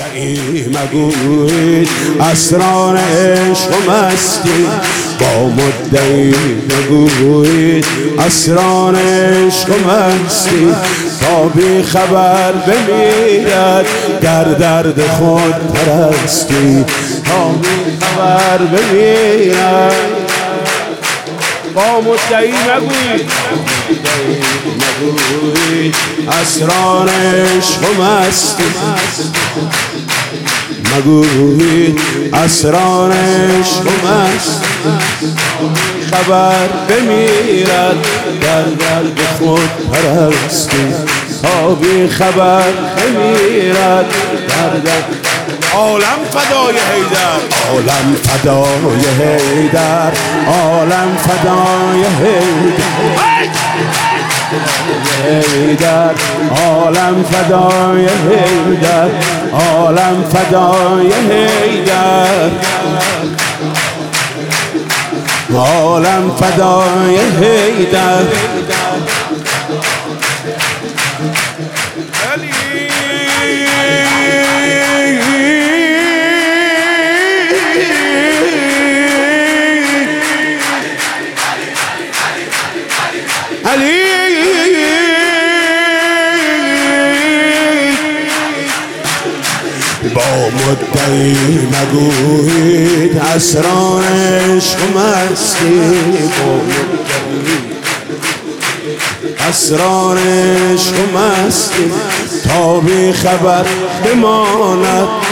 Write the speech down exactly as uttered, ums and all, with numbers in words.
مدعی مگوید اسرار عشق و مستی، با مدعی مگوید اسرار عشق و مستی، تا بی خبر بمیرد در درد خود پرستی، تا بی خبر بمیرد. با مدعی مگوید مگوید اسرار عشق و مستی، مگوید اسرار عشق و مستی، خبر بمیرد در درد خود پرستی، تا بی خبر بمیرد در درد. عالم فدای حیدر، عالم فدای حیدر، عالم فدای حیدر، عالم فدای حیدر، عالم فدای حیدر، عالم فدای حیدر. علی با مدعی مگوید اسرار عشق و مستی، با مدعی اسرار عشق و مستی، تا بی خبر بماند